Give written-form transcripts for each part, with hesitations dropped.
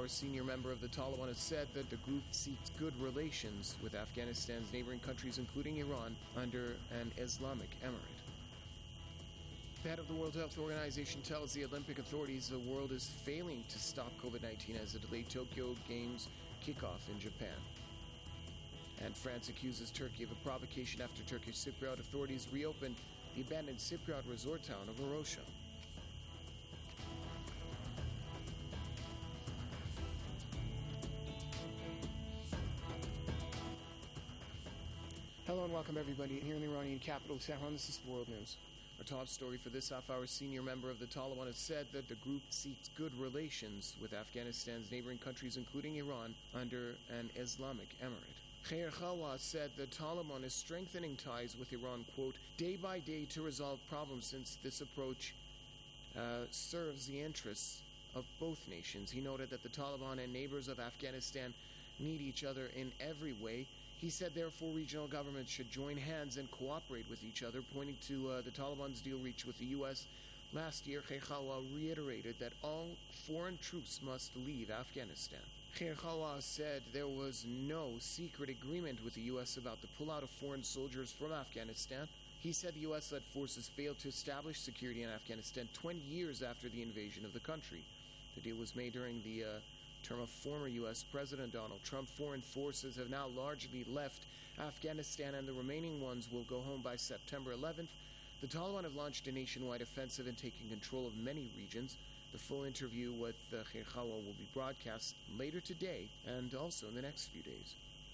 hour senior member of the Taliban has said that the group seeks good relations with Afghanistan's neighboring countries, including Iran, under an Islamic emirate. The head of the World Health Organization tells the Olympic authorities the world is failing to stop COVID-19 as the delayed Tokyo Games kickoff in Japan. And France accuses Turkey of a provocation after Turkish Cypriot authorities reopened the abandoned Cypriot resort town of Orosha. Hello and welcome everybody here in the Iranian capital, Tehran. This is World News. Our top story for this half-hour senior member of the Taliban has said that the group seeks good relations with Afghanistan's neighboring countries, including Iran, under an Islamic emirate. Khair Khalwa said the Taliban is strengthening ties with Iran, quote, day by day to resolve problems since this approach serves the interests of both nations. He noted that the Taliban and neighbors of Afghanistan need each other in every way. He said, therefore, regional governments should join hands and cooperate with each other, pointing to the Taliban's deal reached with the U.S. last year. Khair Khalwa reiterated that all foreign troops must leave Afghanistan. Khair Khalwa said there was no secret agreement with the U.S. about the pullout of foreign soldiers from Afghanistan. He said the U.S.-led forces failed to establish security in Afghanistan 20 years after the invasion of the country. The deal was made during the term of former U.S. President Donald Trump. Foreign forces have now largely left Afghanistan, and the remaining ones will go home by September 11th. The Taliban have launched a nationwide offensive and taken control of many regions. The full interview with Khair Khalwa will be broadcast later today and also in the next few days.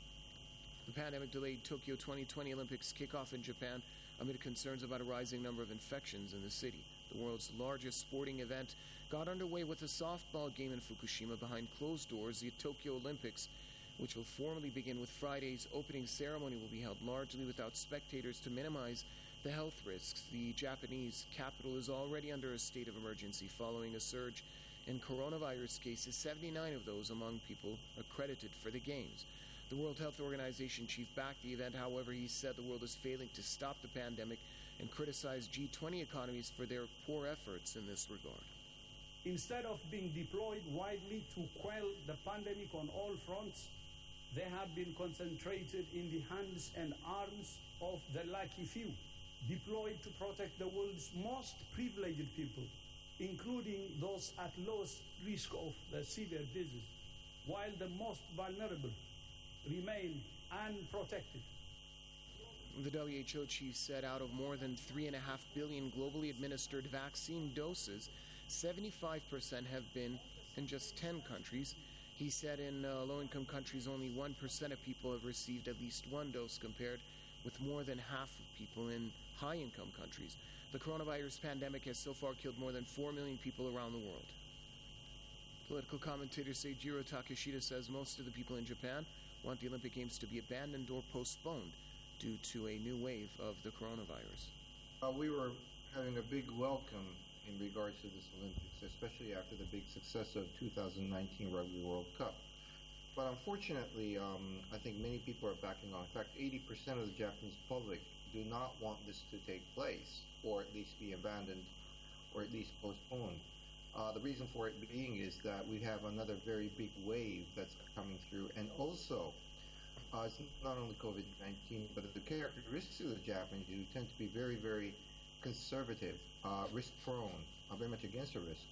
The pandemic delayed Tokyo 2020 Olympics kickoff in Japan amid concerns about a rising number of infections in the city. The world's largest sporting event got underway with a softball game in Fukushima behind closed doors. The Tokyo Olympics, which will formally begin with Friday's opening ceremony, will be held largely without spectators to minimize the health risks. The Japanese capital is already under a state of emergency following a surge in coronavirus cases, 79 of those among people accredited for the Games. The World Health Organization chief backed the event. However, he said the world is failing to stop the pandemic and criticized G20 economies for their poor efforts in this regard. Instead of being deployed widely to quell the pandemic on all fronts, they have been concentrated in the hands and arms of the lucky few, deployed to protect the world's most privileged people, including those at lowest risk of the severe disease, while the most vulnerable remain unprotected. The WHO chief said out of more than 3.5 billion globally administered vaccine doses, 75% have been in just 10 countries. He said in low-income countries, only 1% of people have received at least one dose, compared with more than half of people in high-income countries. The coronavirus pandemic has so far killed more than 4 million people around the world. Political commentators Seijiro Takeshita says most of the people in Japan want the Olympic Games to be abandoned or postponed due to a new wave of the coronavirus. We were having a big welcome in regards to this Olympics, especially after the big success of 2019 Rugby World Cup. But unfortunately, I think many people are backing off. In fact, 80% of the Japanese public do not want this to take place, or at least be abandoned, or at least postponed. The reason for it being is that we have another very big wave that's coming through, and also it's not only COVID-19, but the characteristics of the Japanese who tend to be very, very conservative, risk-prone, very much against a risk.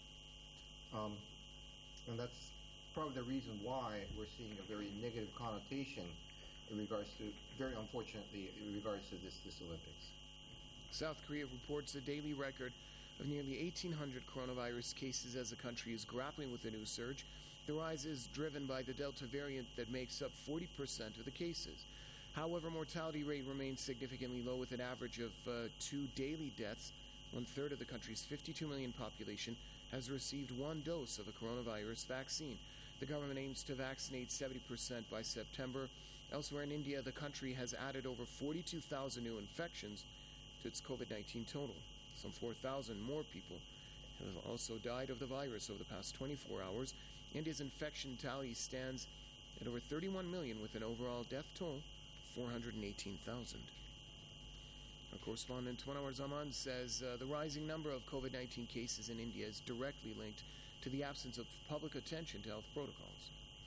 And that's probably the reason why we're seeing a very negative connotation in regards to, very unfortunately, in regards to this Olympics. South Korea reports a daily record of nearly 1,800 coronavirus cases as the country is grappling with a new surge. The rise is driven by the Delta variant that makes up 40% of the cases. However, mortality rate remains significantly low, with an average of 2 daily deaths. 1/3 of the country's 52 million population has received one dose of a coronavirus vaccine. The government aims to vaccinate 70% by September. Elsewhere in India, the country has added over 42,000 new infections to its COVID-19 total. Some 4,000 more people have also died of the virus over the past 24 hours. India's infection tally stands at over 31 million, with an overall death toll of 418,000. Our correspondent Manawar Zaman says the rising number of COVID-19 cases in India is directly linked to the absence of public attention to health protocols.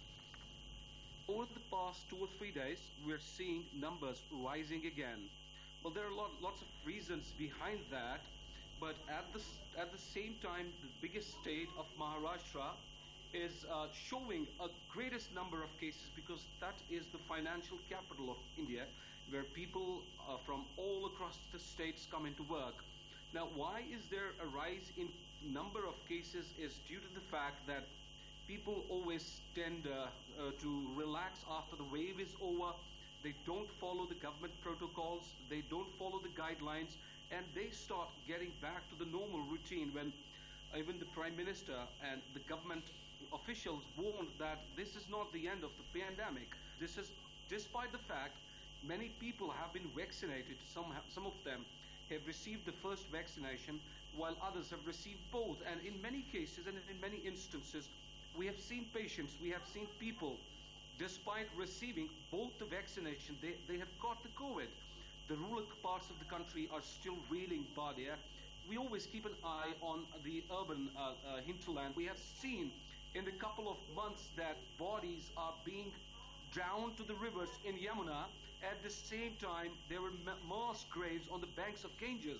Over the past 2 or 3 days, we're seeing numbers rising again. Well, there are lots of reasons behind that, but at the same time, the biggest state of Maharashtra is showing a greatest number of cases because that is the financial capital of India, where people from all across the states come into work. Now, why is there a rise in number of cases is due to the fact that people always tend to relax after the wave is over. They don't follow the government protocols, they don't follow the guidelines, and they start getting back to the normal routine when even the Prime Minister and the government officials warned that this is not the end of the pandemic. This is despite the fact many people have been vaccinated. Some of them have received the first vaccination while others have received both. And in many cases and in many instances, we have seen patients, we have seen people, despite receiving both the vaccination, they have got the COVID. The rural parts of the country are still reeling bad. We always keep an eye on the urban hinterland. We have seen in the couple of months that bodies are being drowned to the rivers in Yamuna. At the same time, there were mass graves on the banks of Ganges.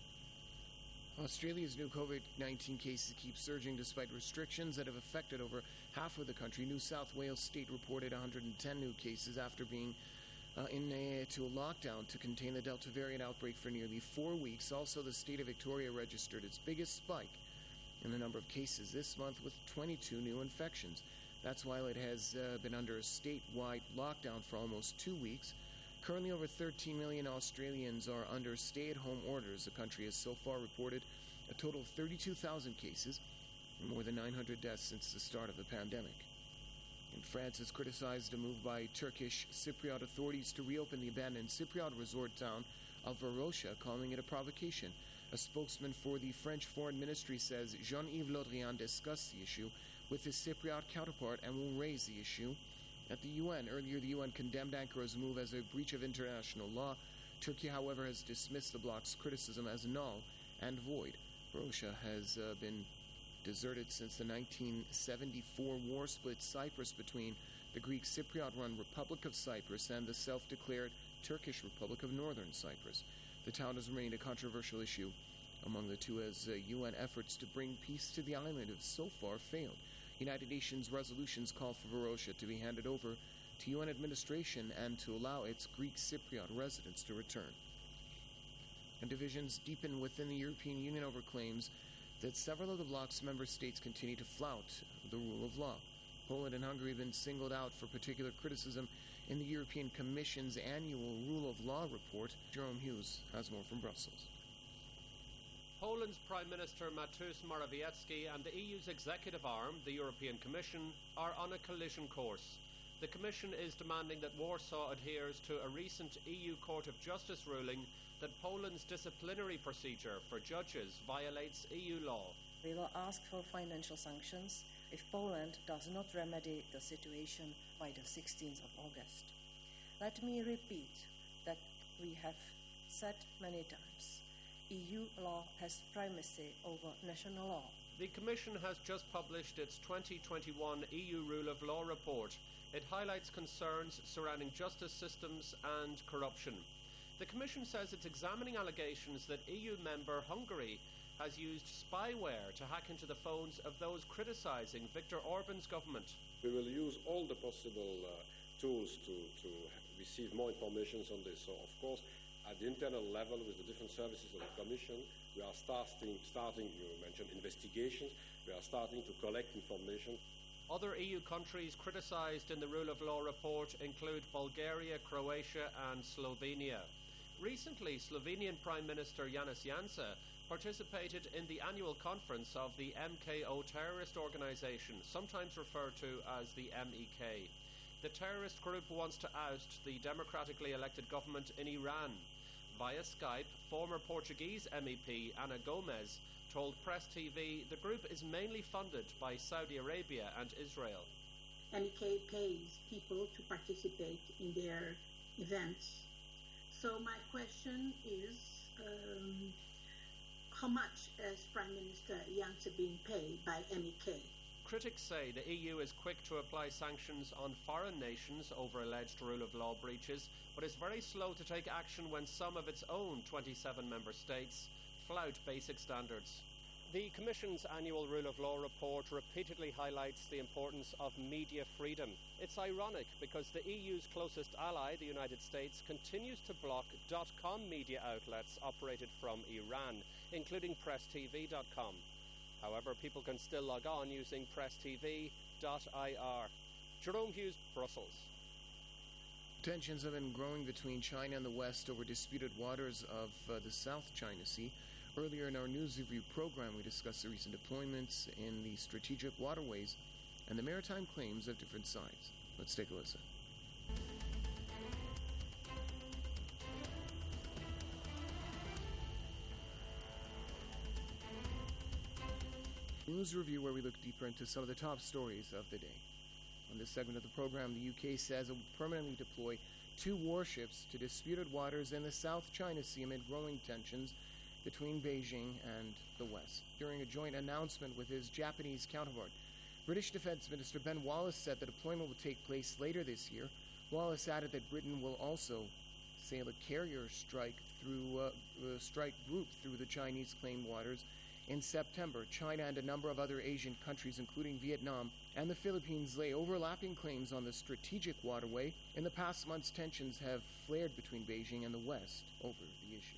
Australia's new COVID-19 cases keep surging despite restrictions that have affected over half of the country. New South Wales state reported 110 new cases after being into a lockdown to contain the Delta variant outbreak for nearly 4 weeks. Also, the state of Victoria registered its biggest spike in the number of cases this month with 22 new infections. That's while it has been under a statewide lockdown for almost 2 weeks. Currently, over 13 million Australians are under stay-at-home orders. The country has so far reported a total of 32,000 cases and more than 900 deaths since the start of the pandemic. And France has criticized a move by Turkish Cypriot authorities to reopen the abandoned Cypriot resort town of Varosha, calling it a provocation. A spokesman for the French Foreign Ministry says Jean-Yves Le Drian discussed the issue with his Cypriot counterpart and will raise the issue at the UN. Earlier, the UN condemned Ankara's move as a breach of international law. Turkey, however, has dismissed the bloc's criticism as null and void. Varosha has been deserted since the 1974 war split Cyprus between the Greek Cypriot-run Republic of Cyprus and the self-declared Turkish Republic of Northern Cyprus. The town has remained a controversial issue among the two as UN efforts to bring peace to the island have so far failed. United Nations resolutions call for Varosha to be handed over to UN administration and to allow its Greek Cypriot residents to return. And divisions deepen within the European Union over claims that several of the bloc's member states continue to flout the rule of law. Poland and Hungary have been singled out for particular criticism in the European Commission's annual Rule of Law report. Jerome Hughes has more from Brussels. Poland's Prime Minister Mateusz Morawiecki and the EU's executive arm, the European Commission, are on a collision course. The Commission is demanding that Warsaw adheres to a recent EU Court of Justice ruling that Poland's disciplinary procedure for judges violates EU law. We will ask for financial sanctions if Poland does not remedy the situation by the 16th of August. Let me repeat that we have said many times. EU law has primacy over national law. The Commission has just published its 2021 EU Rule of Law report. It highlights concerns surrounding justice systems and corruption. The Commission says it's examining allegations that EU member Hungary has used spyware to hack into the phones of those criticising Viktor Orban's government. We will use all the possible tools to receive more information on this. So, of course, at the internal level with the different services of the Commission, we are starting, you mentioned investigations, we are starting to collect information. Other EU countries criticised in the Rule of Law report include Bulgaria, Croatia and Slovenia. Recently, Slovenian Prime Minister Janez Janša participated in the annual conference of the MKO terrorist organisation, sometimes referred to as the MEK. The terrorist group wants to oust the democratically elected government in Iran. Via Skype, former Portuguese MEP Ana Gomes told Press TV the group is mainly funded by Saudi Arabia and Israel. MEK pays people to participate in their events. So my question is, how much is Prime Minister Yangtze being paid by MEK? Critics say the EU is quick to apply sanctions on foreign nations over alleged rule of law breaches, but is very slow to take action when some of its own 27 member states flout basic standards. The Commission's annual Rule of Law report repeatedly highlights the importance of media freedom. It's ironic because the EU's closest ally, the United States, continues to block .com media outlets operated from Iran, including PressTV.com. However, people can still log on using presstv.ir. Jerome Hughes, Brussels. Tensions have been growing between China and the West over disputed waters of the South China Sea. Earlier in our News Review program, we discussed the recent deployments in the strategic waterways and the maritime claims of different sides. Let's take a listen. News Review, where we look deeper into some of the top stories of the day. On this segment of the program, the UK says it will permanently deploy 2 warships to disputed waters in the South China Sea amid growing tensions between Beijing and the West. During a joint announcement with his Japanese counterpart, British Defence Minister Ben Wallace said the deployment will take place later this year. Wallace added that Britain will also sail a carrier strike group through the Chinese claimed waters in September. China and a number of other Asian countries, including Vietnam and the Philippines, lay overlapping claims on the strategic waterway. In the past months, tensions have flared between Beijing and the West over the issue.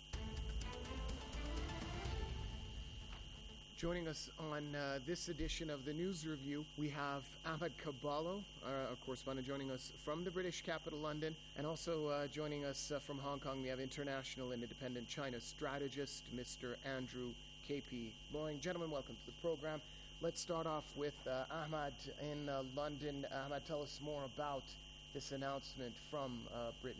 Joining us on this edition of the News Review, we have Ahmad Caballo, a correspondent joining us from the British capital, London, and also joining us from Hong Kong, we have international and independent China strategist, Mr. Andrew K.P. Loyng. Gentlemen, welcome to the program. Let's start off with Ahmad in London. Ahmad, tell us more about this announcement from Britain.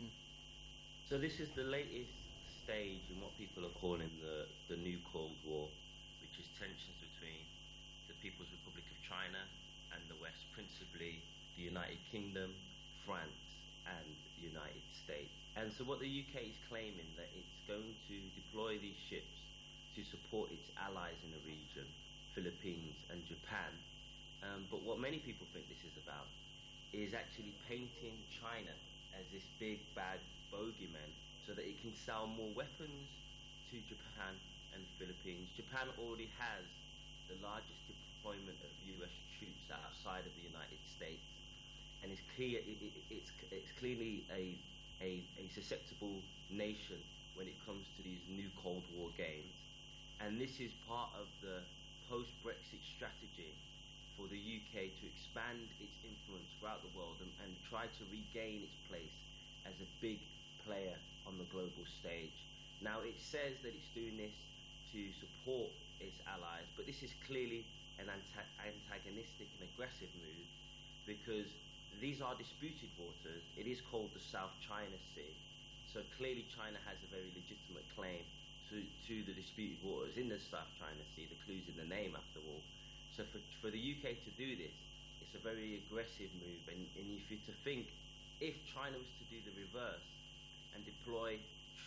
So this is the latest stage in what people are calling the new Cold War, which is tensions between the People's Republic of China and the West, principally the United Kingdom, France, and the United States. And so what the UK is claiming that it's going to deploy these ships to support its allies in the region, Philippines and Japan. But what many people think this is about is actually painting China as this big bad bogeyman so that it can sell more weapons to Japan and Philippines. Japan already has the largest deployment of US troops outside of the United States, and it's clear it's clearly a susceptible nation when it comes to these new Cold War games. And this is part of the post-Brexit strategy for the UK to expand its influence throughout the world and try to regain its place as a big player on the global stage. Now, it says that it's doing this to support its allies, but this is clearly an antagonistic and aggressive move because these are disputed waters. It is called the South China Sea, so clearly China has a very legitimate claim to the disputed waters in the South China Sea. The clue's in the name, after all. So for the UK to do this, it's a very aggressive move, and if you're to think, if China was to do the reverse and deploy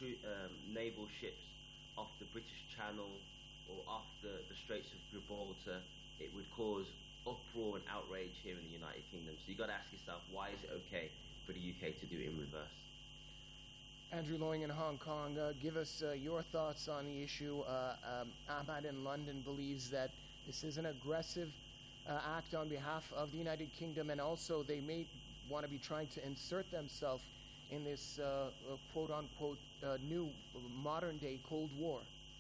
naval ships off the British Channel or off the Straits of Gibraltar, it would cause uproar and outrage here in the United Kingdom. So you've got to ask yourself, why is it okay for the UK to do it in reverse? Andrew Loyng in Hong Kong, give us your thoughts on the issue. Ahmad in London believes that this is an aggressive act on behalf of the United Kingdom, and also they may want to be trying to insert themselves in this quote-unquote new modern-day Cold War.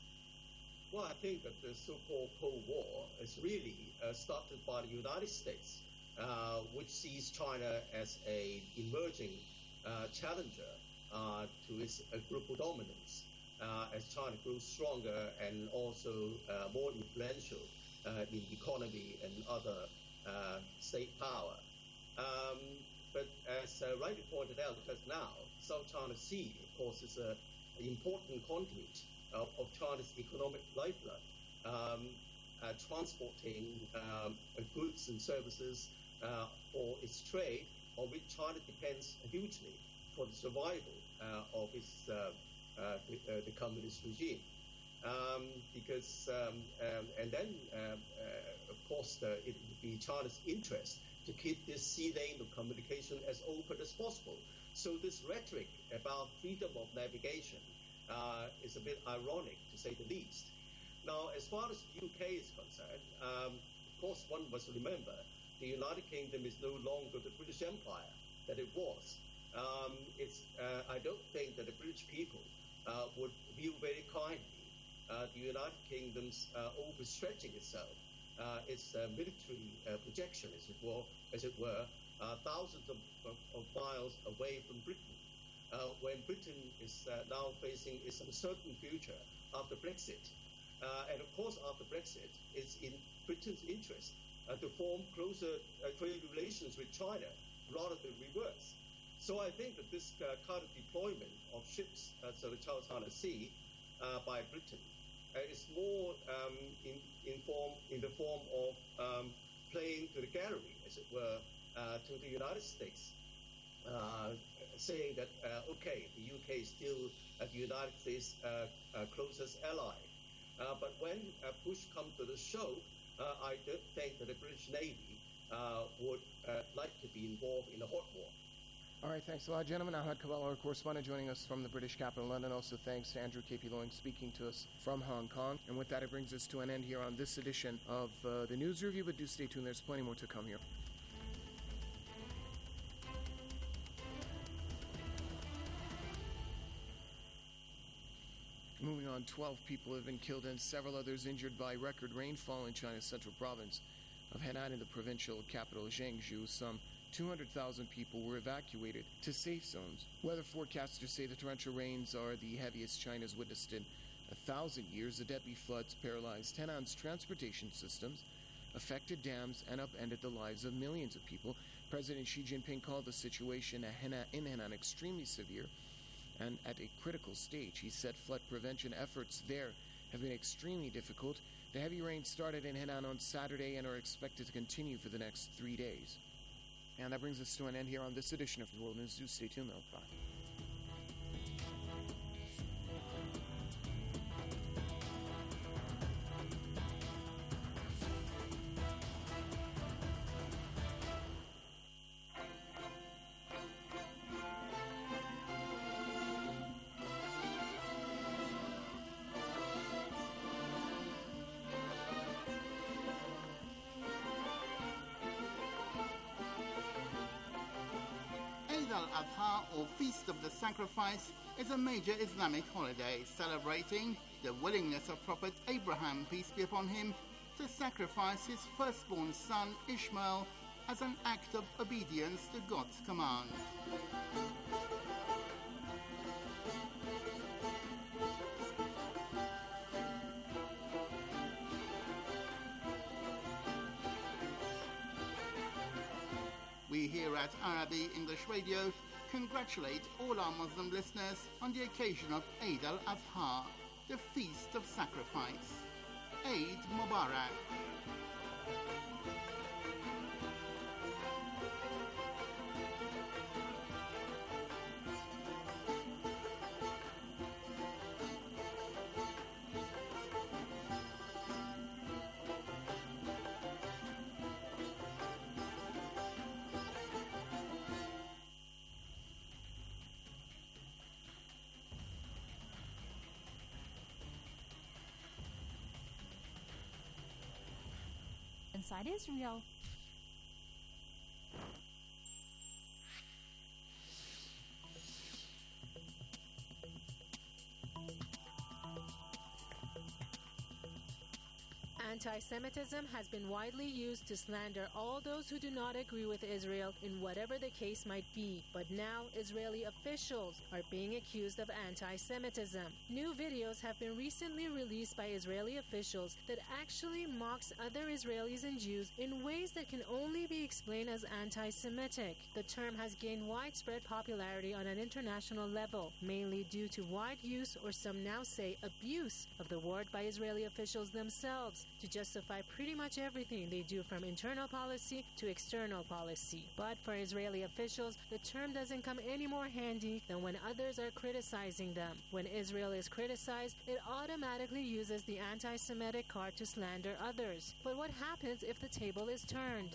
Well, I think that the so-called Cold War is really started by the United States, which sees China as an emerging challenger to its global dominance as China grows stronger and also more influential in economy and other state power. But as rightly pointed out just now, South China Sea, of course, is an important conduit of China's economic lifeblood, transporting goods and services for its trade, on which China depends hugely for the survival of its the communist regime. because and then of course it would be China's interest to keep this sea lane of communication as open as possible. So this rhetoric about freedom of navigation is a bit ironic, to say the least. Now, as far as the UK is concerned, of course one must remember the United Kingdom is no longer the British Empire that it was. I don't think that the British people would view very kindly the United Kingdom's overstretching itself, its military projection, as it were, thousands of miles away from Britain, when Britain is now facing its uncertain future after Brexit. And of course, after Brexit, it's in Britain's interest to form closer trade relations with China rather than reverse. So I think that this kind of deployment of ships to the South China Sea by Britain is more in the form of playing to the gallery, as it were, to the United States, saying that, okay, the UK is still the United States' closest ally. But when push comes to the shove, I don't think that the British Navy would like to be involved in a hot war. All right, thanks a lot, gentlemen. Ahad Kabal, our correspondent, joining us from the British capital, London. Also, thanks to Andrew K.P. Loing, speaking to us from Hong Kong. And with that, it brings us to an end here on this edition of the News Review, but do stay tuned. There's plenty more to come here. Moving on, 12 people have been killed and several others injured by record rainfall in China's central province of Henan in the provincial capital Zhengzhou. Some 200,000 people were evacuated to safe zones. Weather forecasters say the torrential rains are the heaviest China's witnessed in 1,000 years. The deadly floods paralyzed Henan's transportation systems, affected dams, and upended the lives of millions of people. President Xi Jinping called the situation in Henan extremely severe and at a critical stage. He said flood prevention efforts there have been extremely difficult. The heavy rain started in Henan on Saturday and are expected to continue for the next 3 days. And that brings us to an end here on this edition of World News. Do stay tuned, though. Bye. Eid al-Adha, or Feast of the Sacrifice, is a major Islamic holiday celebrating the willingness of Prophet Abraham, peace be upon him, to sacrifice his firstborn son Ishmael as an act of obedience to God's command. We here at Arabi English Radio congratulate all our Muslim listeners on the occasion of Eid al-Adha, the Feast of Sacrifice. Eid Mubarak. Inside Israel. Anti-Semitism has been widely used to slander all those who do not agree with Israel in whatever the case might be. But now Israeli officials are being accused of anti-Semitism. New videos have been recently released by Israeli officials that actually mocks other Israelis and Jews in ways that can only be explained as anti-Semitic. The term has gained widespread popularity on an international level, mainly due to wide use, or some now say abuse, of the word by Israeli officials themselves to justify pretty much everything they do, from internal policy to external policy. But for Israeli officials, the term doesn't come any more handy than when others are criticizing them. When Israel is criticized, it automatically uses the anti-Semitic card to slander others. But what happens if the table is turned?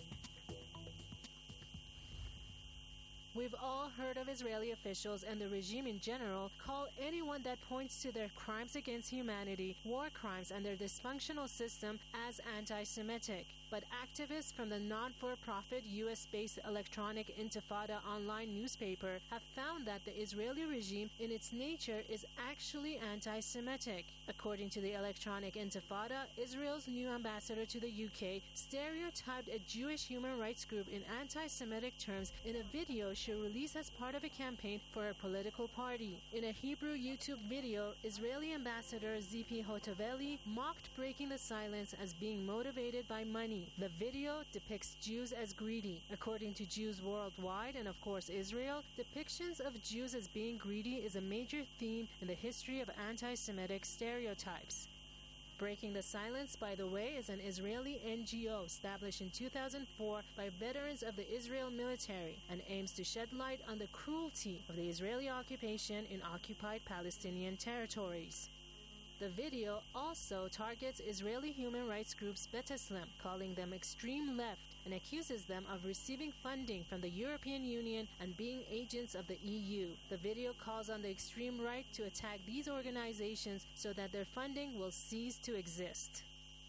We've all heard of Israeli officials and the regime in general call anyone that points to their crimes against humanity, war crimes, and their dysfunctional system as anti-Semitic. But activists from the non-for-profit US-based Electronic Intifada online newspaper have found that the Israeli regime in its nature is actually anti-Semitic. According to the Electronic Intifada, Israel's new ambassador to the UK stereotyped a Jewish human rights group in anti-Semitic terms in a video she released as part of a campaign for a political party. In a Hebrew YouTube video, Israeli ambassador Zipi Hotoveli mocked breaking the silence as being motivated by money. The video depicts Jews as greedy. According to Jews worldwide and of course Israel, depictions of Jews as being greedy is a major theme in the history of anti-Semitic stereotypes. Breaking the Silence, by the way, is an Israeli NGO established in 2004 by veterans of the Israel military and aims to shed light on the cruelty of the Israeli occupation in occupied Palestinian territories. The video also targets Israeli human rights groups B'Tselem, calling them extreme left, and accuses them of receiving funding from the European Union and being agents of the EU. The video calls on the extreme right to attack these organizations so that their funding will cease to exist.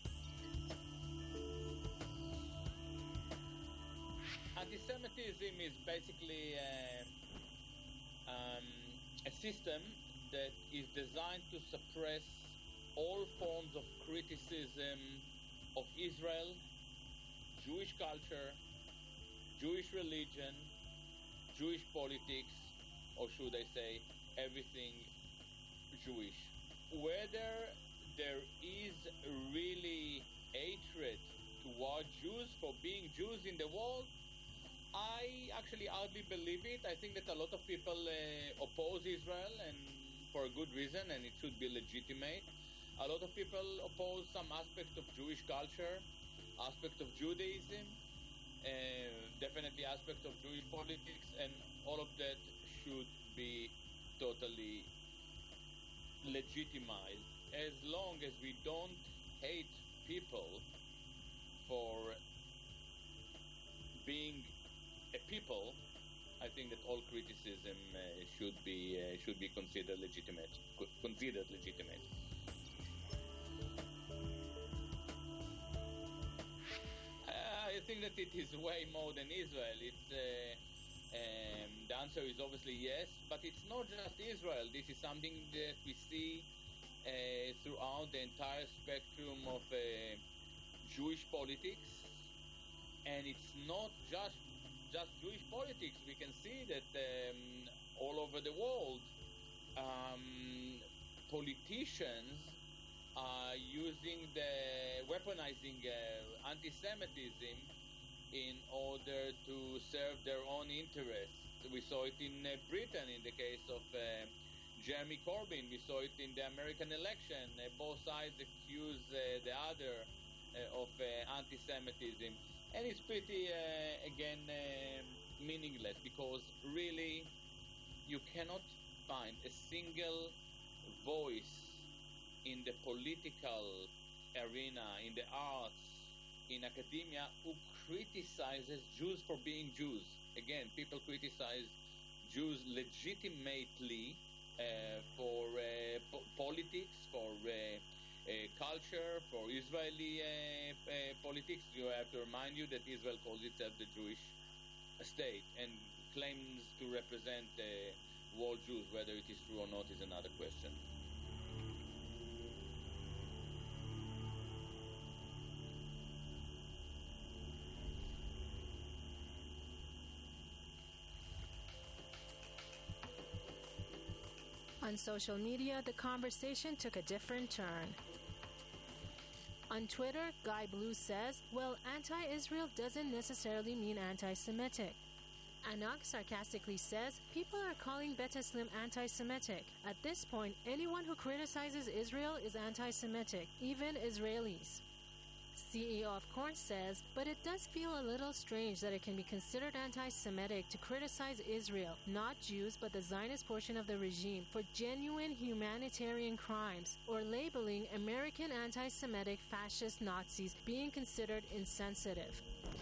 Anti-Semitism is basically a system that is designed to suppress all forms of criticism of Israel, Jewish culture, Jewish religion, Jewish politics, or should I say, everything Jewish. Whether there is really hatred toward Jews for being Jews in the world, I actually hardly believe it. I think that a lot of people oppose Israel, and for a good reason, and it should be legitimate. A lot of people oppose some aspect of Jewish culture, aspect of Judaism, definitely aspect of Jewish politics, and all of that should be totally legitimized, as long as we don't hate people for being a people. I think that all criticism should be considered legitimate. I think that it is way more than Israel. It's the answer is obviously yes, but it's not just Israel. This is something that we see throughout the entire spectrum of Jewish politics, and it's not just Jewish politics. We can see that all over the world, politicians are weaponizing anti-Semitism in order to serve their own interests. We saw it in Britain in the case of Jeremy Corbyn. We saw it in the American election. Both sides accuse the other of anti-Semitism. And it's pretty, again, meaningless, because really you cannot find a single voice in the political arena, in the arts, in academia, who criticizes Jews for being Jews. Again, people criticize Jews legitimately for politics, for culture, for Israeli politics. You have to remind you that Israel calls itself the Jewish state and claims to represent world Jews. Whether it is true or not is another question. On social media, the conversation took a different turn. On Twitter, Guy Blue says, well, anti-Israel doesn't necessarily mean anti-Semitic. Anak sarcastically says, people are calling B'Tselem anti-Semitic. At this point, anyone who criticizes Israel is anti-Semitic, even Israelis. CEO of Korn says, but it does feel a little strange that it can be considered anti-Semitic to criticize Israel, not Jews, but the Zionist portion of the regime, for genuine humanitarian crimes, or labeling American anti-Semitic fascist Nazis being considered insensitive.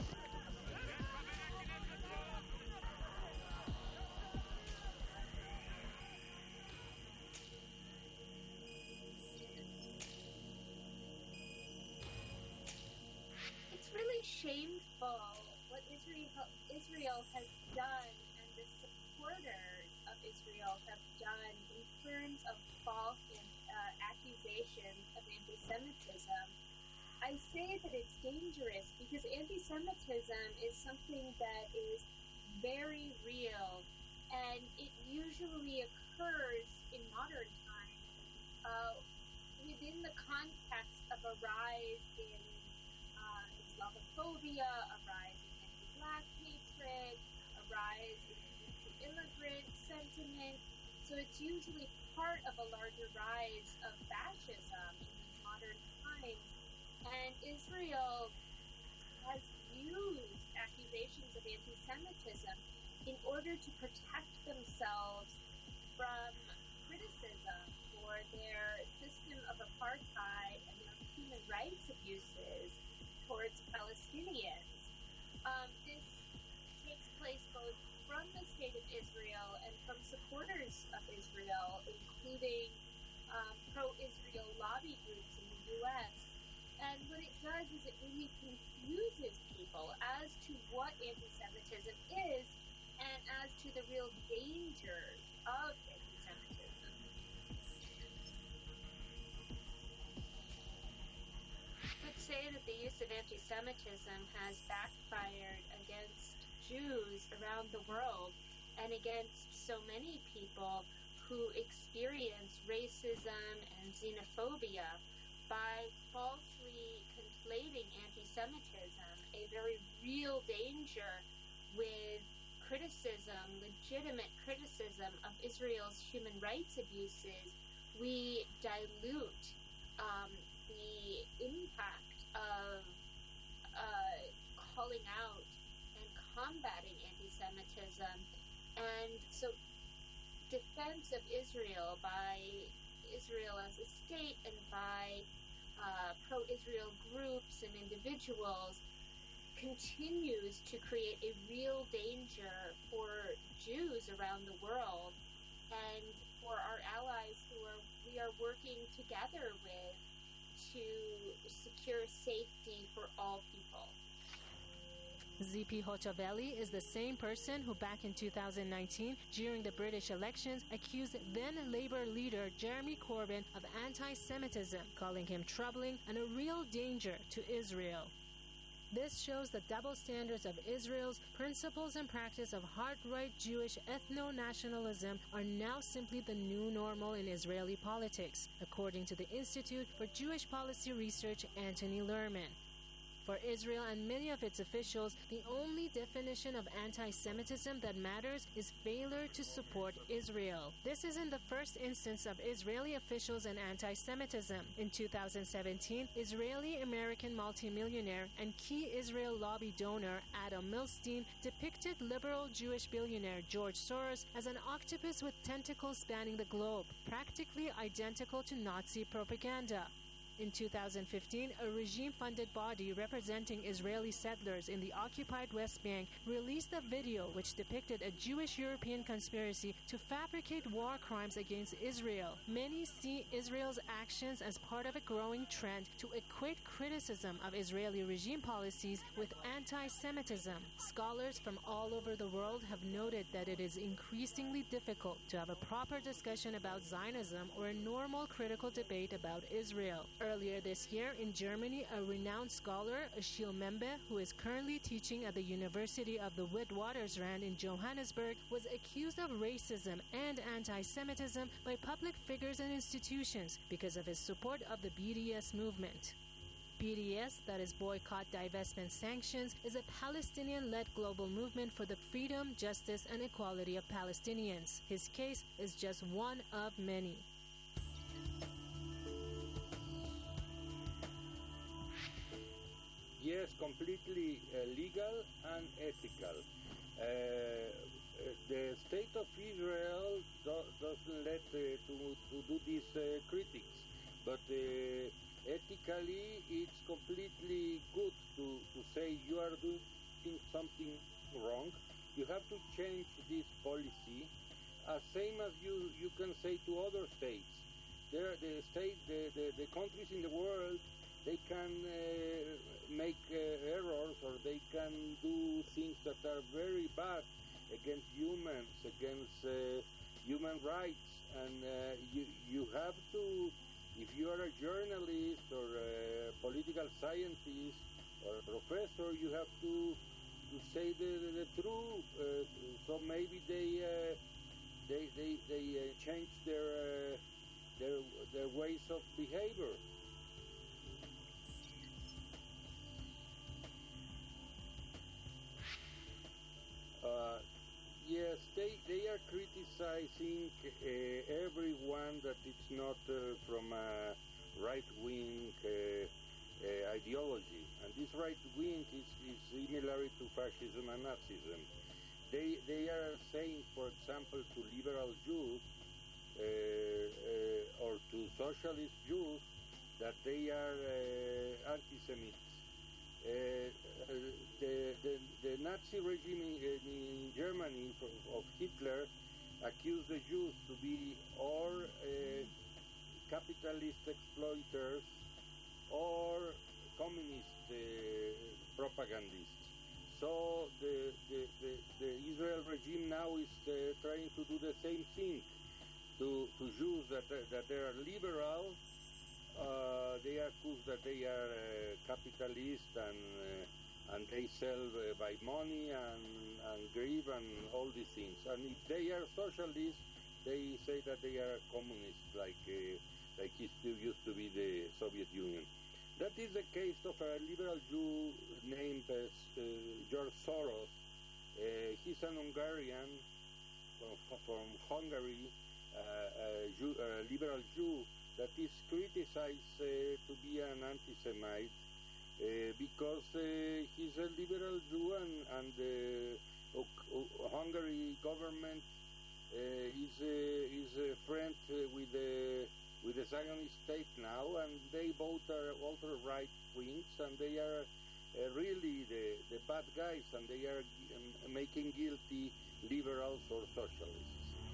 Shameful what Israel has done and the supporters of Israel have done in terms of false accusations of anti-Semitism. I say that it's dangerous because anti-Semitism is something that is very real, and it usually occurs in modern times within the context of a rise in Islamophobia, a rise in anti-black hatred, a rise in anti-immigrant sentiment. So it's usually part of a larger rise of fascism in these modern times. And Israel has used accusations of anti-Semitism in order to protect themselves from criticism for their system of apartheid and their human rights abuses towards Palestinians. This takes place both from the state of Israel and from supporters of Israel, including pro-Israel lobby groups in the U.S. And what it does is it really confuses people as to what anti-Semitism is and as to the real dangers of anti-Semitism. Could say that the use of anti-Semitism has backfired against Jews around the world and against so many people who experience racism and xenophobia by falsely conflating anti-Semitism, a very real danger, with criticism, legitimate criticism of Israel's human rights abuses. We dilute the impact of calling out and combating anti-Semitism. And so defense of Israel by Israel as a state and by pro-Israel groups and individuals continues to create a real danger for Jews around the world and for our allies who we are working together with to secure safety for all people. Zipi Hotovely is the same person who back in 2019, during the British elections, accused then Labour leader Jeremy Corbyn of anti-Semitism, calling him troubling and a real danger to Israel. This shows the double standards of Israel's principles and practice of hard-right Jewish ethno-nationalism are now simply the new normal in Israeli politics, according to the Institute for Jewish Policy Research Anthony Lerman. For Israel and many of its officials, the only definition of anti-Semitism that matters is failure to support Israel. This isn't the first instance of Israeli officials and anti-Semitism. In 2017, Israeli-American multimillionaire and key Israel lobby donor Adam Milstein depicted liberal Jewish billionaire George Soros as an octopus with tentacles spanning the globe, practically identical to Nazi propaganda. In 2015, a regime-funded body representing Israeli settlers in the occupied West Bank released a video which depicted a Jewish-European conspiracy to fabricate war crimes against Israel. Many see Israel's actions as part of a growing trend to equate criticism of Israeli regime policies with anti-Semitism. Scholars from all over the world have noted that it is increasingly difficult to have a proper discussion about Zionism or a normal critical debate about Israel. Earlier this year in Germany, a renowned scholar, Achille Membe, who is currently teaching at the University of the Witwatersrand in Johannesburg, was accused of racism and anti-Semitism by public figures and institutions because of his support of the BDS movement. BDS, that is Boycott, Divestment, Sanctions, is a Palestinian-led global movement for the freedom, justice, and equality of Palestinians. His case is just one of many. yes, completely legal and ethical. The state of Israel doesn't let to do these critics, but ethically it's completely good to say you are doing something wrong. You have to change this policy, same as you can say to other states. The countries in the world, they can make errors, or they can do things that are very bad against humans, against human rights, and you have to, if you are a journalist or a political scientist or a professor, you have to say the truth. So maybe they change their ways of behavior. Yes, they are criticizing everyone that it's not from a right-wing ideology, and this right-wing is similar to fascism and Nazism. They are saying, for example, to liberal Jews or to socialist Jews that they are anti-Semites. The Nazi regime in Germany of Hitler accused the Jews to be or capitalist exploiters or communist propagandists. So the Israel regime now is trying to do the same thing to Jews that they are liberal. They are accused that they are capitalist and they sell by money and greed and all these things. And if they are socialists, they say that they are communists, like it used to be the Soviet Union. That is the case of a liberal Jew named George Soros. He's an Hungarian from Hungary, a liberal Jew that is criticized to be an anti-Semite because he's a liberal Jew and the Hungary government is a friend with the Zionist state now, and they both are ultra-right wings, and they are really the bad guys, and they are making guilty liberals or socialists.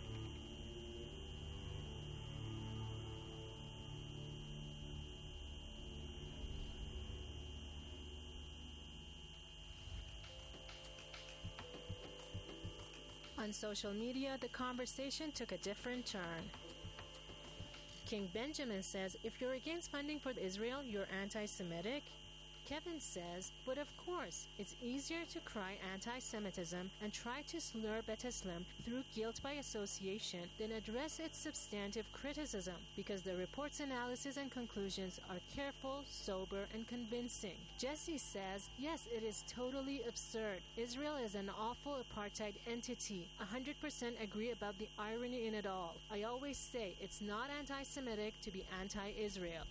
On social media, the conversation took a different turn. King Benjamin says, if you're against funding for Israel, you're anti-Semitic. Kevin says, but of course, it's easier to cry anti-Semitism and try to slur Bet Islam through guilt by association than address its substantive criticism, because the report's analysis and conclusions are careful, sober, and convincing. Jesse says, yes, it is totally absurd. Israel is an awful apartheid entity. 100% agree about the irony in it all. I always say it's not anti-Semitic to be anti-Israel.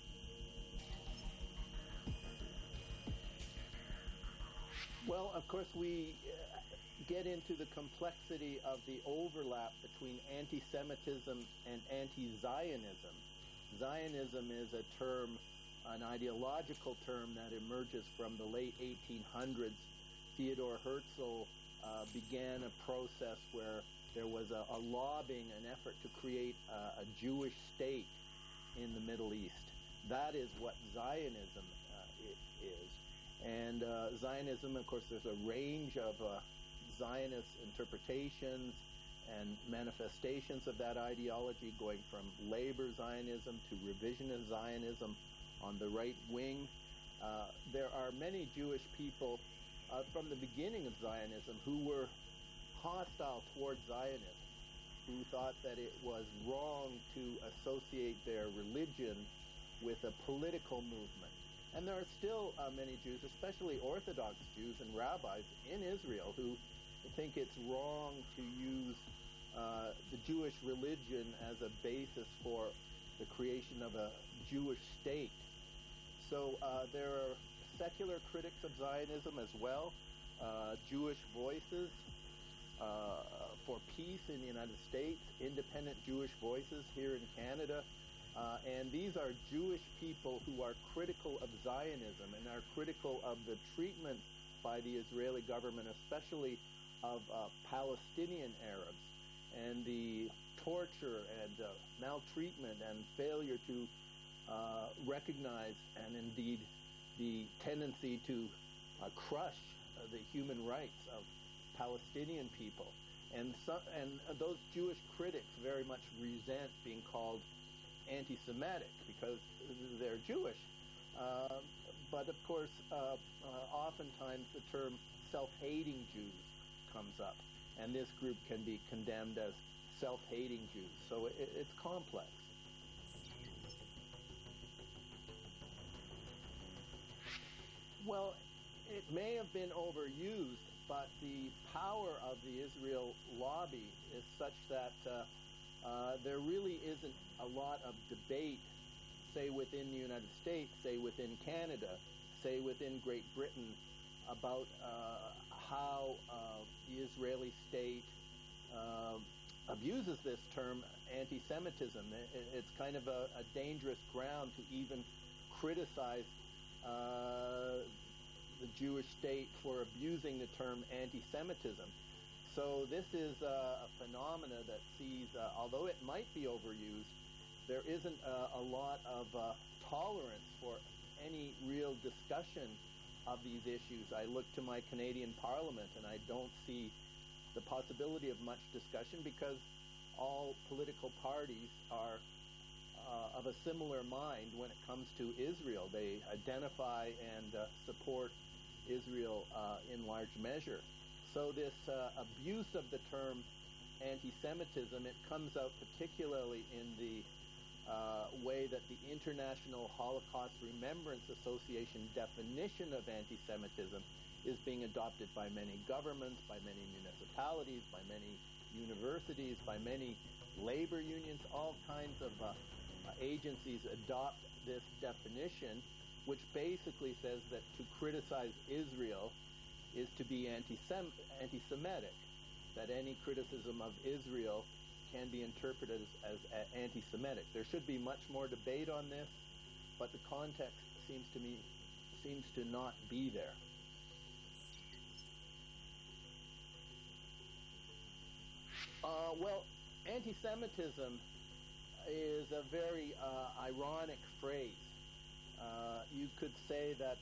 Well, of course, we get into the complexity of the overlap between anti-Semitism and anti-Zionism. Zionism is a term, an ideological term that emerges from the late 1800s. Theodor Herzl began a process where there was a lobbying, an effort to create a Jewish state in the Middle East. That is what Zionism is. And Zionism, of course, there's a range of Zionist interpretations and manifestations of that ideology, going from labor Zionism to revisionist Zionism on the right wing. There are many Jewish people from the beginning of Zionism who were hostile towards Zionism, who thought that it was wrong to associate their religion with a political movement. And there are still many Jews, especially Orthodox Jews and rabbis in Israel, who think it's wrong to use the Jewish religion as a basis for the creation of a Jewish state. So there are secular critics of Zionism as well, Jewish Voices for Peace in the United States, Independent Jewish Voices here in Canada, and these are Jewish people who are critical of Zionism and are critical of the treatment by the Israeli government, especially of Palestinian Arabs, and the torture and maltreatment and failure to recognize, and indeed the tendency to crush the human rights of Palestinian people. And those Jewish critics very much resent being called anti-Semitic because they're Jewish. But of course, oftentimes the term self-hating Jews comes up, and this group can be condemned as self-hating Jews. So it's complex. Well, it may have been overused, but the power of the Israel lobby is such that there really isn't a lot of debate, say within the United States, say within Canada, say within Great Britain, about how the Israeli state abuses this term anti-Semitism. It's kind of a dangerous ground to even criticize the Jewish state for abusing the term anti-Semitism. So this is a phenomena that sees, although it might be overused, there isn't a lot of tolerance for any real discussion of these issues. I look to my Canadian Parliament and I don't see the possibility of much discussion because all political parties are of a similar mind when it comes to Israel. They identify and support Israel in large measure. So this abuse of the term anti-Semitism, it comes out particularly in the way that the International Holocaust Remembrance Association definition of anti-Semitism is being adopted by many governments, by many municipalities, by many universities, by many labor unions. All kinds of agencies adopt this definition, which basically says that to criticize Israel is to be anti-Semitic, that any criticism of Israel can be interpreted as anti-Semitic. There should be much more debate on this, but the context seems to not be there. Well, anti-Semitism is a very ironic phrase. You could say that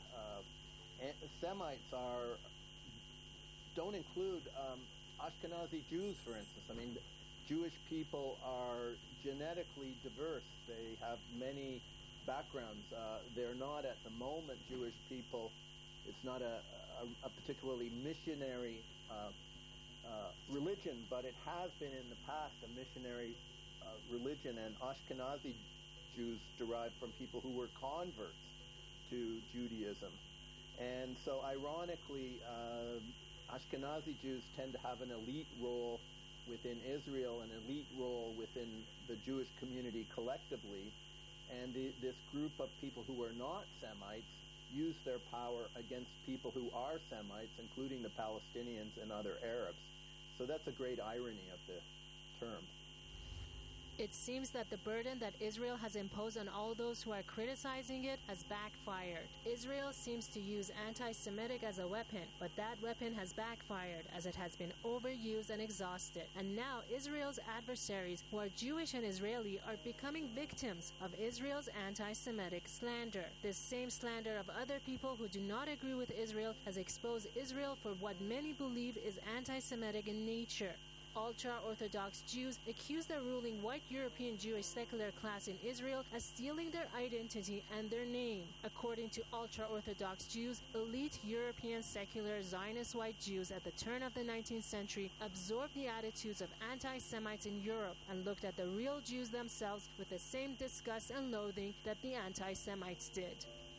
Semites don't include Ashkenazi Jews, for instance. I mean, Jewish people are genetically diverse. They have many backgrounds. They're not at the moment Jewish people. It's not a particularly missionary religion, but it has been in the past a missionary religion, and Ashkenazi Jews derived from people who were converts to Judaism. And so ironically, Ashkenazi Jews tend to have an elite role within Israel, an elite role within the Jewish community collectively, and this group of people who are not Semites use their power against people who are Semites, including the Palestinians and other Arabs. So that's a great irony of the term. It seems that the burden that Israel has imposed on all those who are criticizing it has backfired. Israel seems to use anti-Semitic as a weapon, but that weapon has backfired as it has been overused and exhausted. And now Israel's adversaries, who are Jewish and Israeli, are becoming victims of Israel's anti-Semitic slander. This same slander of other people who do not agree with Israel has exposed Israel for what many believe is anti-Semitic in nature. Ultra-Orthodox Jews accuse the ruling white European Jewish secular class in Israel as stealing their identity and their name. According to ultra-Orthodox Jews, elite European secular Zionist white Jews at the turn of the 19th century absorbed the attitudes of anti-Semites in Europe and looked at the real Jews themselves with the same disgust and loathing that the anti-Semites did.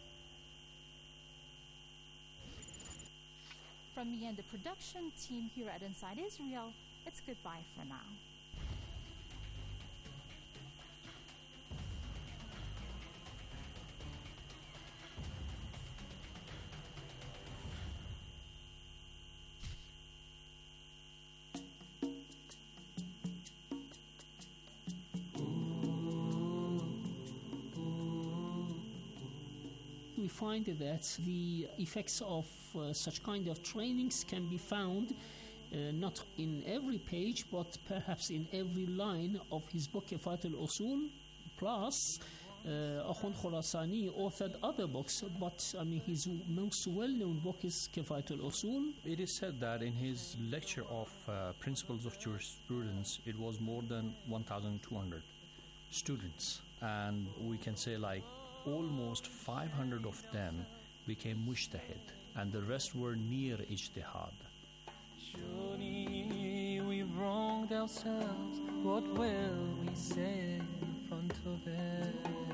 From me and the production team here at Inside Israel, it's goodbye for now. find that the effects of such kind of trainings can be found not in every page, but perhaps in every line of his book Kifayat al-Usul. Plus, Akhund Khorasani authored other books, but his most well-known book is Kifayat al-Usul. It is said that in his lecture of Principles of Jurisprudence, it was more than 1,200 students, and we can say like almost 500 of them became mujtahid, and the rest were near ijtihad. Surely we've wronged ourselves. What will we say in front of it?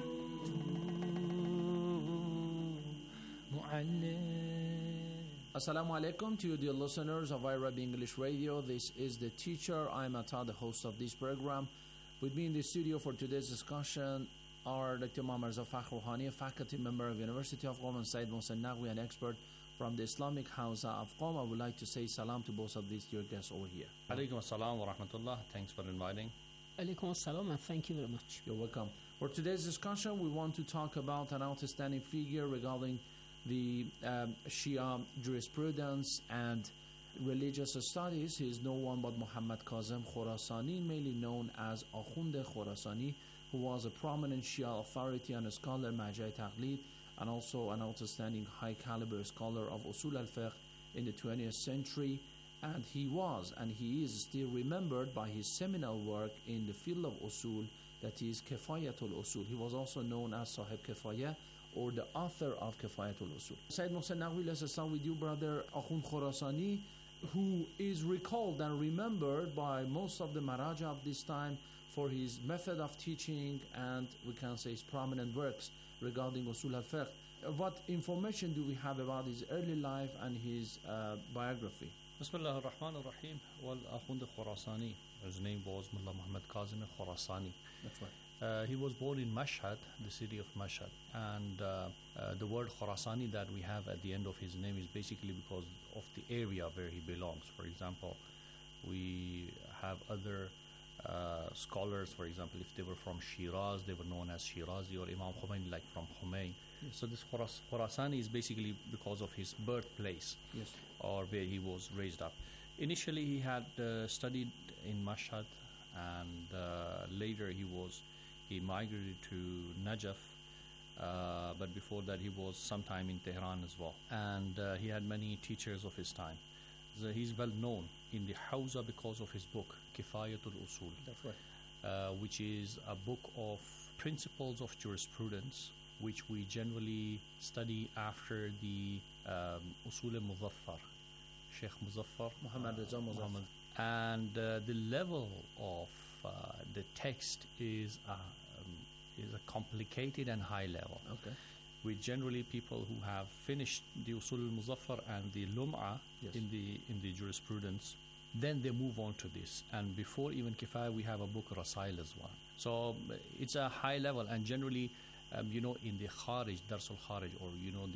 Assalamu alaikum to you, dear listeners of Arab English Radio. This is The Teacher. I'm Ata, the host of this program. With me in the studio for today's discussion are Dr. Muhammad Mirza Fakhr Rouhani, a faculty member of University of Qom, and Said Mohsen Naqvi, an expert from the Islamic Hausa of Qom. I would like to say salam to both of these dear guests over here. Alaikum assalam wa rahmatullah. Thanks for inviting. Alaikum assalam, and thank you very much. You're welcome. For today's discussion, we want to talk about an outstanding figure regarding the Shia jurisprudence and religious studies. He is no one but Muhammad Kazim Khorasani, mainly known as Akhund Khorasani, who was a prominent Shia authority and a scholar, Majai Taqlid, and also an outstanding high-caliber scholar of Usul al-Fiqh in the 20th century. And he was, and he is still remembered by his seminal work in the field of Usul, that is Kifayat al-Usul. He was also known as Sahib Kifayah, or the author of Kifayat al-Usul. Said Mohsen Naqvi, let's start with you, brother Akhund Khorasani, who is recalled and remembered by most of the Maraja of this time for his method of teaching and, we can say, his prominent works regarding Usul al-Fiqh. What information do we have about his early life and his biography? Bismillah ar-Rahman ar-Rahim. Well, Akhund Khorasani, his name was Mullah Muhammad Kazim Khorasani. That's right. He was born in Mashhad, the city of Mashhad, and the word Khorasani that we have at the end of his name is basically because of the area where he belongs. For example, we have other scholars, for example, if they were from Shiraz, they were known as Shirazi, or Imam Khomeini, like from Khomeini. Yes. So this Khorasani is basically because of his birthplace, yes, or where he was raised up. Initially, he had studied in Mashhad, and later he migrated to Najaf, but before that he was sometime in Tehran as well. And he had many teachers of his time. So he's well known in the Hausa because of his book, Kifayat al-Usul. That's right. Which is a book of principles of jurisprudence, which we generally study after the Usul al-Muzaffar, Sheikh Muzaffar, Muhammad Reza Muzaffar. And the level of the text is a complicated and high level. Okay. With generally people who have finished the Usul al-Muzaffar and the Lum'a, yes, in the jurisprudence, then they move on to this. And before even Kifaya, we have a book, Rasail as well. So it's a high level, and generally, in the Kharij, Dars al-Kharij, or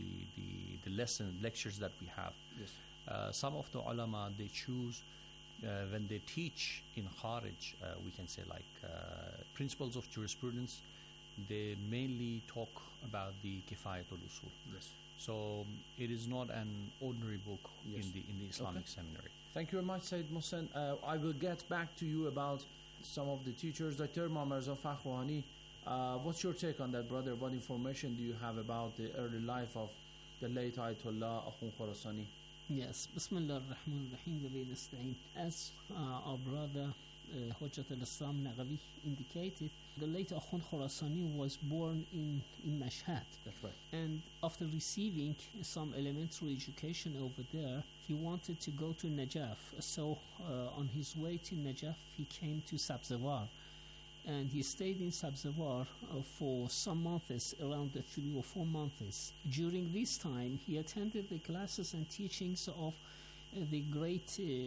the lectures that we have, yes, some of the ulama, they choose when they teach in Kharij, we can say like principles of jurisprudence, they mainly talk about the Kifayat al-Usul. Yes. So it is not an ordinary book, yes, in the Islamic seminary. Thank you very much, Said Mohsen. I will get back to you about some of the teachers. Dr. Muhammad Mirza Fakhr Rouhani, what's your take on that, brother? What information do you have about the early life of the late Ayatollah Akhund Khorasani? Yes, Bismillah ar-Rahman ar-Rahim. As our brother Hujjat al-Islam Naqvi indicated, the late Akhund Khorasani was born in Mashhad. That's right. And after receiving some elementary education over there, he wanted to go to Najaf. So on his way to Najaf, he came to Sabzawar. And he stayed in Sabzawar for some months, around 3 or 4 months. During this time, he attended the classes and teachings of the great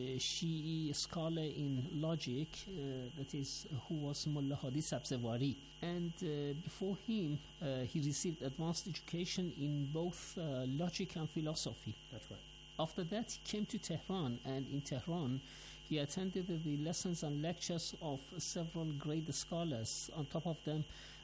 Shi'i scholar in logic, that is, who was Mullah Hadi Sabzawari. And before him, he received advanced education in both logic and philosophy. That's right. After that, he came to Tehran, and in Tehran, he attended the lessons and lectures of several great scholars. On top of them,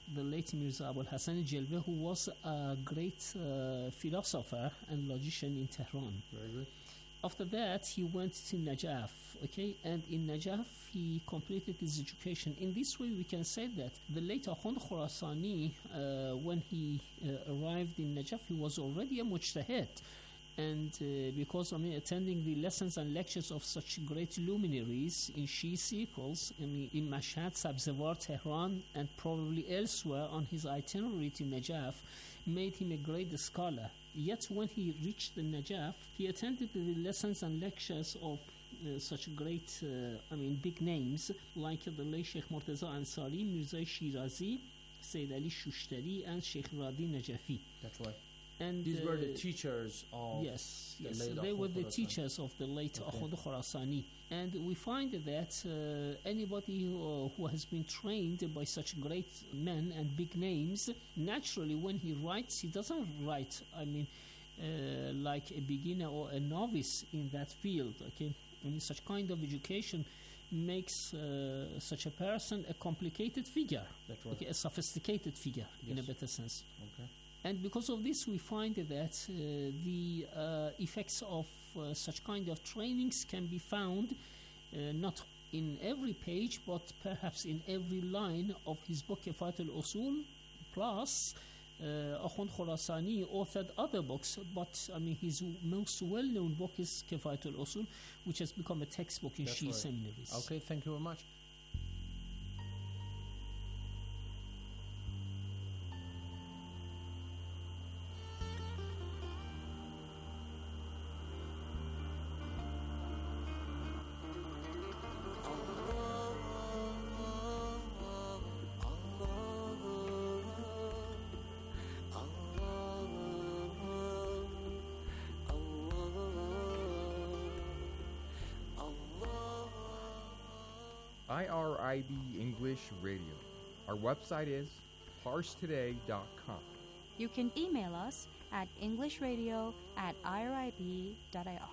the late Mirza Abul Hassan Jalve, who was a great philosopher and logician in Tehran. Very good. After that, he went to Najaf, okay, and in Najaf he completed his education. In this way, we can say that the late Akhund Khorasani, when he arrived in Najaf, he was already a mujtahid. And because attending the lessons and lectures of such great luminaries in Shii circles, in Mashhad, Sabzawar, Tehran, and probably elsewhere on his itinerary to Najaf, made him a great scholar. Yet when he reached the Najaf, he attended the lessons and lectures of such great, big names like the late Sheikh Murtaza Ansari, Mirza Shirazi, Sayyid Ali Shushtari, and Sheikh Radi Najafi. That's right. And these were the teachers of they were the teachers of the late Akhund Khorasani. And we find that anybody who has been trained by such great men and big names, naturally when he writes, he doesn't write, like a beginner or a novice in that field. Okay, such kind of education makes such a person a complicated figure. That's right. Okay, a sophisticated figure in a better sense. Okay. And because of this, we find that the effects of such kind of trainings can be found not in every page, but perhaps in every line of his book Kifayat al-Usul. Plus, Akhund Khorasani authored other books, but his most well-known book is Kifayat al-Usul, which has become a textbook in Shii seminaries. Okay, thank you very much. IRIB English Radio. Our website is parstoday.com. You can email us at englishradio@irib.ir.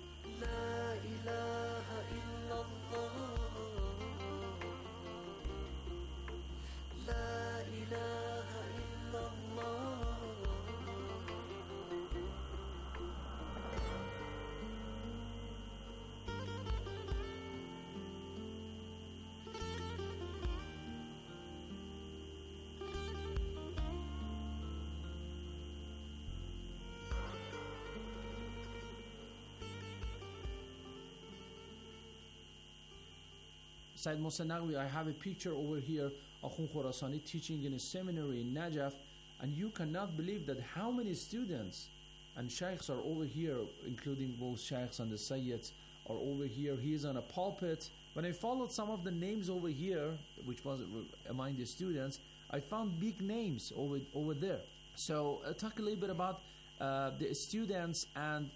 Said Mohsen Naqvi, I have a picture over here of Akhund Khorasani teaching in a seminary in Najaf, and you cannot believe that how many students and shaykhs are over here, including both shaykhs and the sayyids are over here. He is on a pulpit. When I followed some of the names over here, which was among the students, I found big names over there. So talk a little bit about the students and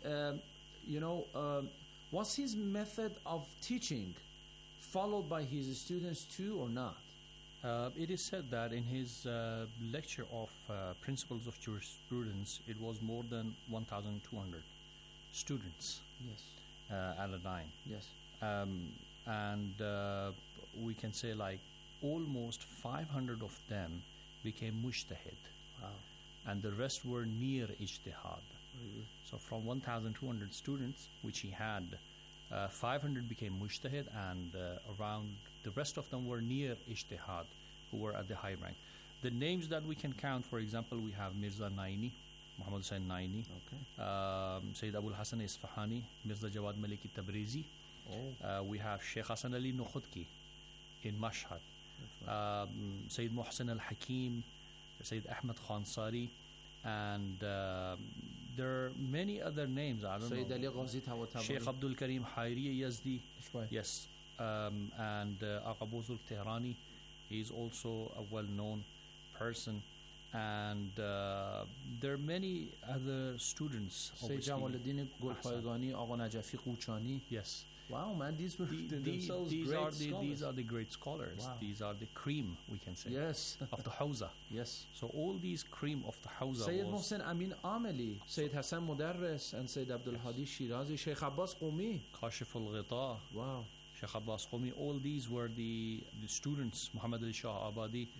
what's his method of teaching followed by his students too or not? It is said that in his lecture of Principles of Jurisprudence, it was more than 1,200 students. Yes. At a time. Yes. And we can say like almost 500 of them became mujtahid. Wow. And the rest were near ijtihad. So from 1,200 students, which he had, 500 became mujtahid, and around the rest of them were near ijtihad, who were at the high rank. The names that we can count, for example, we have Mirza Naini, Muhammad Hussain Naini, Sayyid Abul Hassan Isfahani, Mirza Jawad Maliki Tabrizi. We have Sheikh Hassan Ali Nukhudki in Mashhad, Sayyid Muhsin al-Hakim, Sayyid Ahmed Khansari, and there are many other names. I don't Sayyid know. Ali Ghazi Tawatabari. Sheikh Abdul Karim Hayri Yazdi. Yes. And Agha Bozorg Tehrani is also a well-known person. And there are many other students. Sayyid Jamaluddin Gulpaygani, Agha Najafi Quchani. Yes. Wow, man, these were themselves great scholars. These are the great scholars. Wow. These are the cream, we can say. Yes. Of the Hawza. Yes. So all these cream of the Hawza Sayyid was Mohsen Amin Amali, Sayyid Hassan Mudarris, and Sayyid Abdul Hadi Shirazi, Sheikh Abbas Qumi. Kashif al-Ghita. Wow. Sheikh Abbas Qumi. All these were the students. Muhammad Ali Shah Abadi. Yes.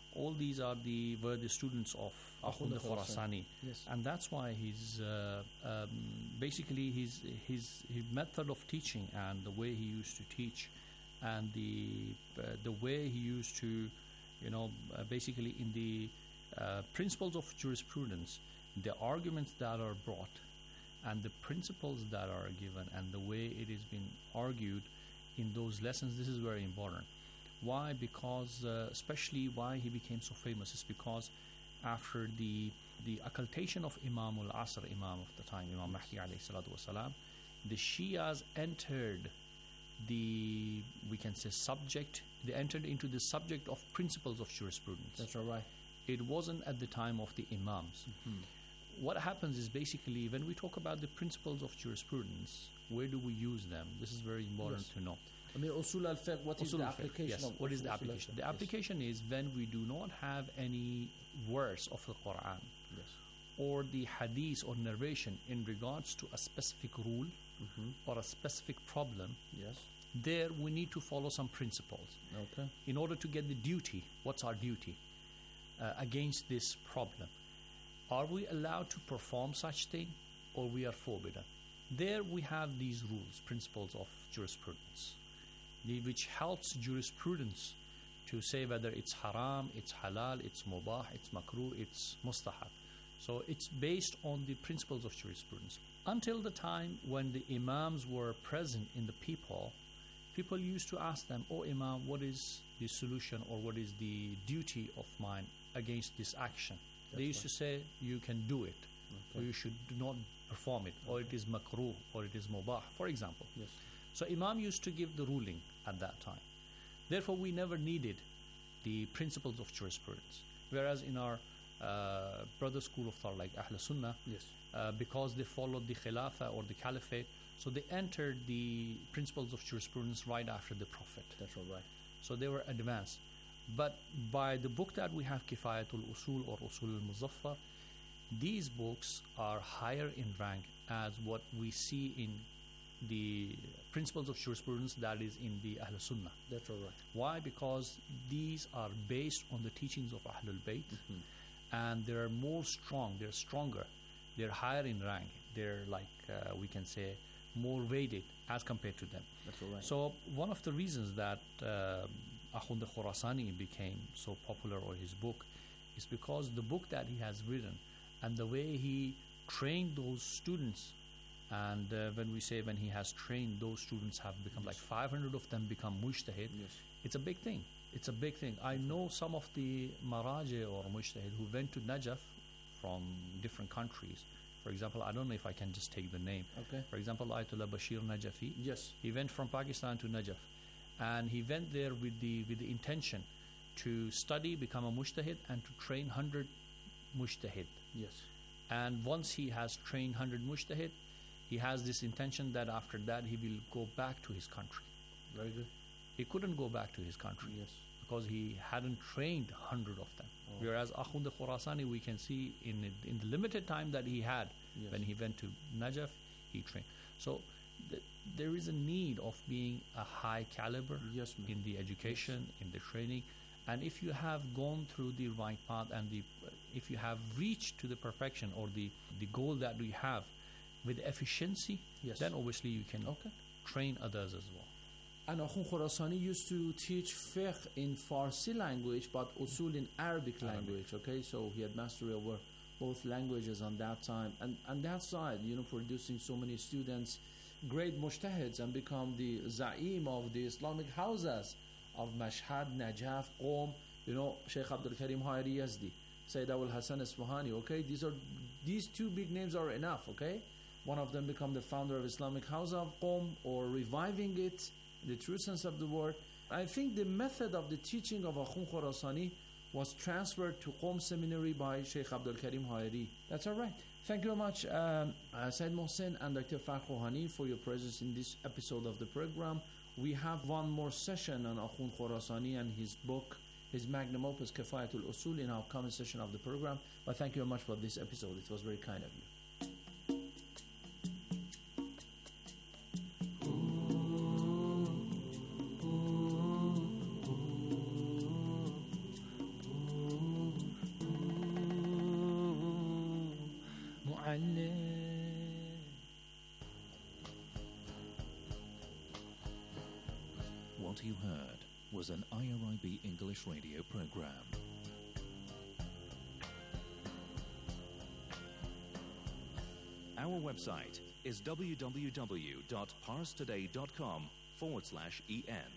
all these were the students of Akhund Khorasani. Yes. And that's why his basically his method of teaching and the way he used to teach and the way he used to, basically in the principles of jurisprudence, the arguments that are brought and the principles that are given and the way it is been argued in those lessons, this is very important. Why? Because especially why he became so famous is because after the occultation of Imam al-Asr, Imam of the time, Imam Mahdi alayhi salatu wasalam, the Shias entered they entered into the subject of principles of jurisprudence. That's all right. It wasn't at the time of the Imams. What happens is basically when we talk about the principles of jurisprudence, where do we use them? This is very important to know. I mean, usul al-fiqh, what is the application of what is the application? The application is when we do not have any verse of the Quran or the hadith or narration in regards to a specific rule or a specific problem. There we need to follow some principles. In order to get the duty, what's our duty against this problem? Are we allowed to perform such thing or we are forbidden? There we have these rules, principles of jurisprudence, which helps jurisprudence to say whether it's haram, it's halal, it's mubah, it's makruh, it's mustahab. So it's based on the principles of jurisprudence. Until the time when the imams were present in the people used to ask them, "Oh Imam, what is the solution or what is the duty of mine against this action?" They used to say, "You can do it, or you should not perform it, or it is makruh, or it is mubah," for example. So Imam used to give the ruling at that time. Therefore, we never needed the principles of jurisprudence. Whereas in our brother school of thought, like Ahl Sunnah, because they followed the Khilafah or the Caliphate, so they entered the principles of jurisprudence right after the Prophet. That's all right. So they were advanced. But by the book that we have, Kifayatul Usul or Usul al-Muzaffar, these books are higher in rank as what we see in the principles of jurisprudence that is in the Ahl Sunnah. That's all right. Why? Because these are based on the teachings of Ahlul Bayt, and they're more strong, they're stronger, they're higher in rank, they're like, we can say, more weighted as compared to them. That's all right. So one of the reasons that Akhund Khorasani became so popular, or his book, is because the book that he has written and the way he trained those students, and when he has trained those students have become like 500 of them become mujtahid, it's a big thing. It's a big thing. I know some of the maraji or mujtahid who went to Najaf from different countries. For example, I don't know if I can just take the name. For example, Ayatollah Bashir Najafi. He went from Pakistan to Najaf, and he went there with the intention to study, become a mujtahid, and to train 100 mujtahid. And once he has trained 100 mujtahid, he has this intention that after that he will go back to his country. Very good. He couldn't go back to his country because he hadn't trained 100 of them. Whereas Akhund Khorasani, we can see in the limited time that he had when he went to Najaf, he trained. So there is a need of being a high caliber in the education, in the training. And if you have gone through the right path and if you have reached to the perfection or the goal that we have with efficiency, then obviously you can train others as well. And Akhund Khorasani used to teach fiqh in Farsi language, but usul in Arabic language. So he had mastery over both languages on that time. And that side, producing so many students, great mujtahids, and become the za'im of the Islamic houses of Mashhad, Najaf, Qom, Sheikh Abdul Karim Hayri Yazdi, Sayyid Abul Hassan Isfahani. These two big names are enough. One of them become the founder of Islamic House of Qom, or reviving it in the true sense of the word. I think the method of the teaching of Akhund Khorasani was transferred to Qom Seminary by Sheikh Abdul Karim Hayri. That's all right. Thank you very much, Said Mohsen and Dr. Farh Rouhani, for your presence in this episode of the program. We have one more session on Akhund Khorasani and his book, his magnum opus, Kifayatul Usul, in our upcoming session of the program. But thank you very much for this episode. It was very kind of you. What you heard was an IRIB English radio program. Our website is www.parstoday.com/en.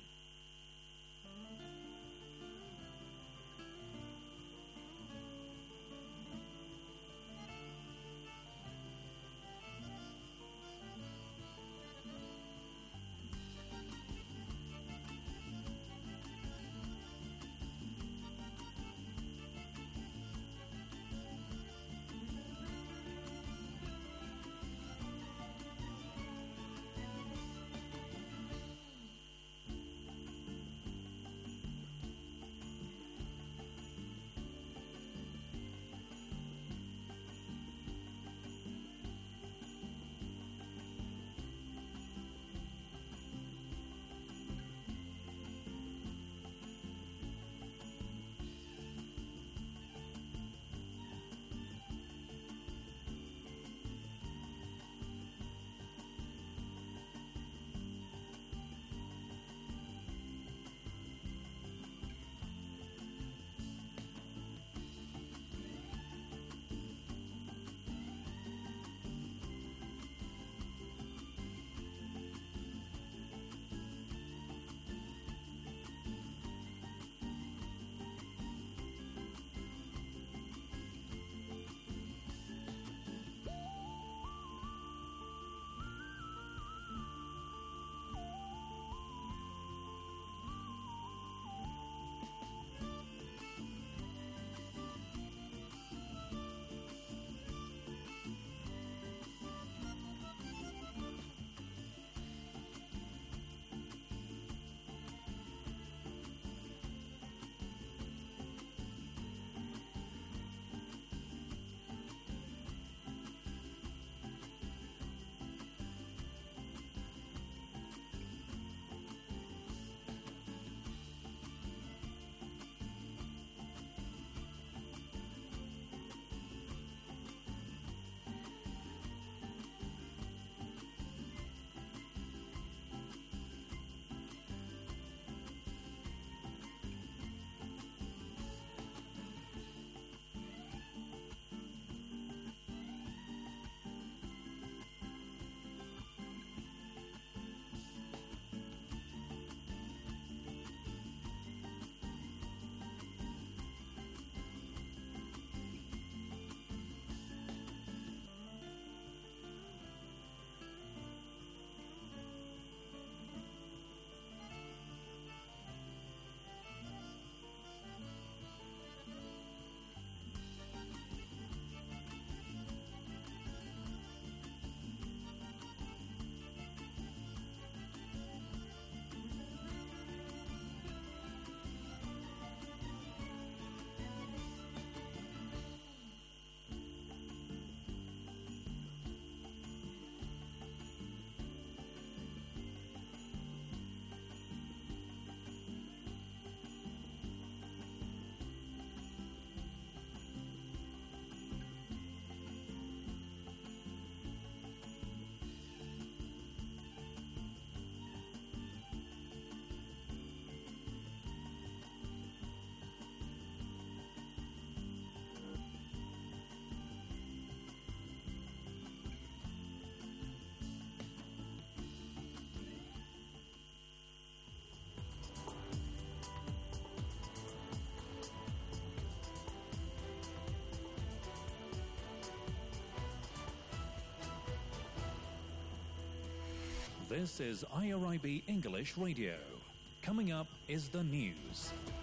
This is IRIB English Radio. Coming up is the news.